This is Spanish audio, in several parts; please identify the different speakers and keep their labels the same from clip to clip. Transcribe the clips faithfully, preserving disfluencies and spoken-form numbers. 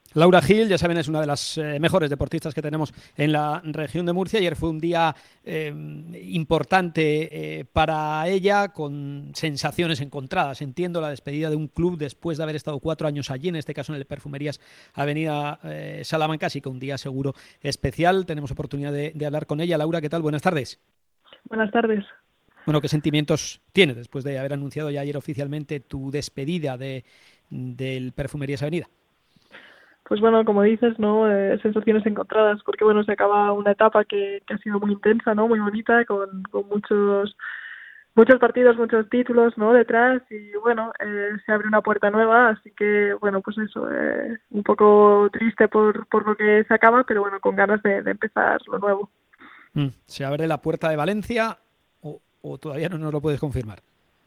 Speaker 1: Laura Gil, ya saben, es una de las eh, mejores deportistas que tenemos en la región de Murcia. Ayer fue un día eh, importante eh, para ella, con sensaciones encontradas. Entiendo la despedida de un club después de haber estado cuatro años allí, en este caso en el Perfumerías Avenida eh, Salamanca, así que un día seguro especial. Tenemos oportunidad de, de hablar con ella. Laura, ¿qué tal? Buenas tardes.
Speaker 2: Buenas tardes.
Speaker 1: Bueno, ¿qué sentimientos tienes después de haber anunciado ya ayer oficialmente tu despedida de, del Perfumerías Avenida?
Speaker 2: Pues bueno, como dices, ¿no? Eh, sensaciones encontradas, porque bueno, se acaba una etapa que, que ha sido muy intensa, ¿no? Muy bonita, con, con muchos muchos partidos, muchos títulos, ¿no? Detrás y bueno, eh, se abre una puerta nueva, así que bueno, pues eso, eh, un poco triste por, por lo que se acaba, pero bueno, con ganas de, de empezar lo nuevo.
Speaker 1: Mm. ¿Se abre la puerta de Valencia o, o todavía no nos lo puedes confirmar?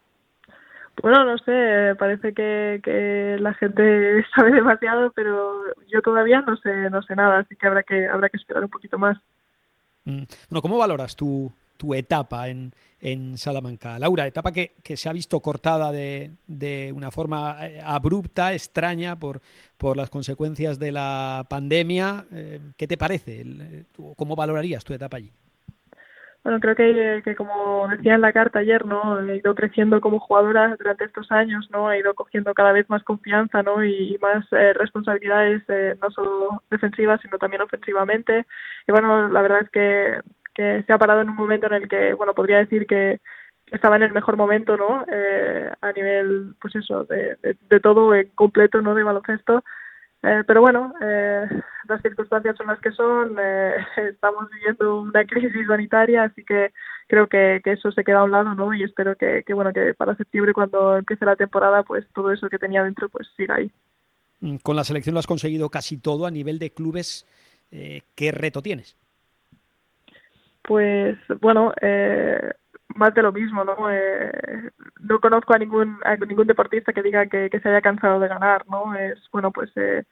Speaker 2: Bueno, no sé, parece que, que la gente sabe demasiado, pero yo todavía no sé, no sé nada, así que habrá que habrá que esperar un poquito más.
Speaker 1: Mm. Bueno, ¿cómo valoras tu, tu etapa en, en Salamanca? Laura, etapa que, que se ha visto cortada de, de una forma eh, abrupta, extraña, por, por las consecuencias de la pandemia. Eh, ¿qué te parece? El- tú- ¿Cómo valorarías tu etapa allí?
Speaker 2: Bueno, creo que, que como decía en la carta ayer, ¿no? He ido creciendo como jugadora durante estos años, ¿no? He ido cogiendo cada vez más confianza, ¿no? Y, y más eh, responsabilidades, eh, no solo defensivas, sino también ofensivamente. Y bueno, la verdad es que, que se ha parado en un momento en el que, bueno, podría decir que estaba en el mejor momento, ¿no? Eh, a nivel, pues eso, de, de, de todo en completo, ¿no? De baloncesto. Eh, pero bueno, eh, las circunstancias son las que son, eh, estamos viviendo una crisis sanitaria, así que creo que, que eso se queda a un lado, ¿no? Y espero que, que, bueno, que para septiembre, cuando empiece la temporada, pues todo eso que tenía dentro, pues siga ahí.
Speaker 1: Mm. Con la selección lo has conseguido casi todo a nivel de clubes. Eh, ¿qué reto tienes?
Speaker 2: Pues bueno, eh, más de lo mismo, ¿no? Eh, no conozco a ningún a ningún deportista que diga que, que se haya cansado de ganar, ¿no? Es, bueno, pues eh,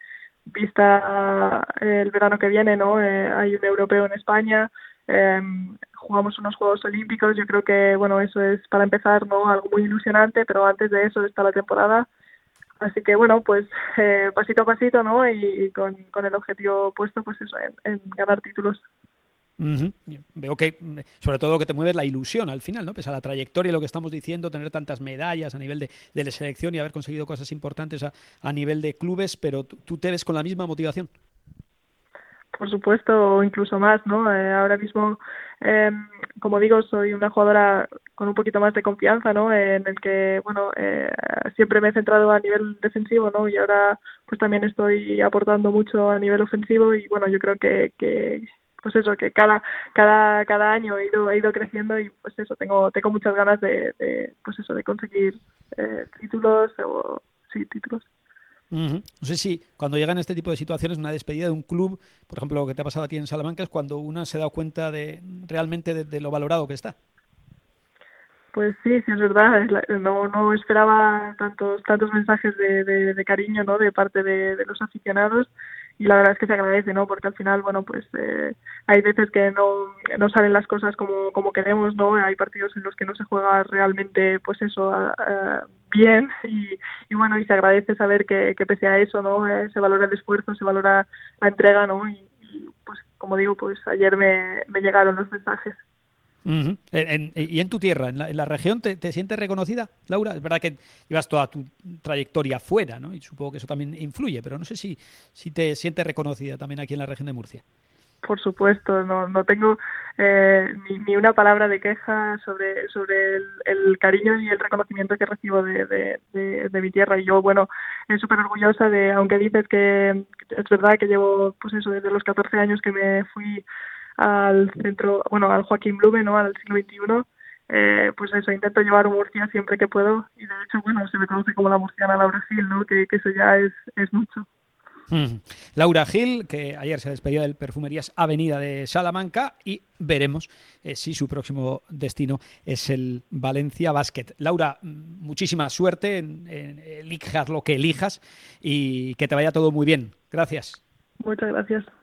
Speaker 2: vista el verano que viene, ¿no? Eh, hay un europeo en España, eh, jugamos unos Juegos Olímpicos, yo creo que, bueno, eso es para empezar, ¿no? Algo muy ilusionante, pero antes de eso está la temporada. Así que, bueno, pues eh, pasito a pasito, ¿no? Y, y con, con el objetivo puesto, pues eso, en, en ganar títulos.
Speaker 1: Ujú. Veo que, mm, sobre todo, lo que te mueve es la ilusión al final, ¿no? Pese a la trayectoria y lo que estamos diciendo, tener tantas medallas a nivel de, de la selección y haber conseguido cosas importantes a, a nivel de clubes, pero tú, tú te ves con la misma motivación.
Speaker 2: Por supuesto, o incluso más, ¿no? Eh, ahora mismo, eh, como digo, soy una jugadora con un poquito más de confianza, ¿no? Eh, en el que, bueno, eh, siempre me he centrado a nivel defensivo, ¿no? Y ahora, pues también estoy aportando mucho a nivel ofensivo y, bueno, yo creo que, que pues eso, que cada cada cada año he ido he ido creciendo y, pues eso, tengo tengo muchas ganas de, de pues eso, de conseguir eh, títulos o sí, títulos.
Speaker 1: Ujú. No sé si cuando llegan este tipo de situaciones, una despedida de un club, por ejemplo, lo que te ha pasado a ti en Salamanca, es cuando uno se da cuenta de realmente de, de lo valorado que está.
Speaker 2: Pues sí, sí es verdad. es la- No, no esperaba tantos tantos mensajes de, de, de cariño, ¿no? De parte de, de los aficionados y la verdad es que se agradece, ¿no? Porque al final, bueno, pues eh, hay veces que no, no salen las cosas como, como queremos, ¿no? Hay partidos en los que no se juega realmente, pues eso, a- a- bien y, y bueno, y se agradece saber que, que pese a eso, ¿no? Eh, se valora el esfuerzo, se valora la entrega, ¿no? Y, y, pues como digo, pues ayer me, me llegaron los mensajes.
Speaker 1: Ujú. En- en- y en tu tierra, en la, en la región, ¿te, te sientes reconocida, Laura? Es verdad que llevas toda tu trayectoria fuera, ¿no? Y supongo que eso también influye, pero no sé si, si te sientes reconocida también aquí en la región de Murcia.
Speaker 2: Por supuesto, no, no tengo eh, ni, ni una palabra de queja sobre, sobre el, el cariño y el reconocimiento que recibo de, de, de, de mi tierra. Y yo, bueno, es súper orgullosa de, aunque dices que es verdad que llevo, pues eso, desde los catorce años que me fui al centro, bueno, al Joaquín Blume, ¿no? Al siglo veintiuno, eh, pues eso, intento llevar Murcia siempre que puedo. Y de hecho, bueno, se me conoce como la murciana Laura Gil, ¿no? Que, que eso ya es, es mucho.
Speaker 1: Ujú. Laura Gil, que ayer se despidió del Perfumerías Avenida de Salamanca y veremos eh, si su próximo destino es el Valencia Basket. Laura, mm, muchísima suerte en, en elijas lo que elijas y que te vaya todo muy bien. Gracias.
Speaker 2: Muchas gracias.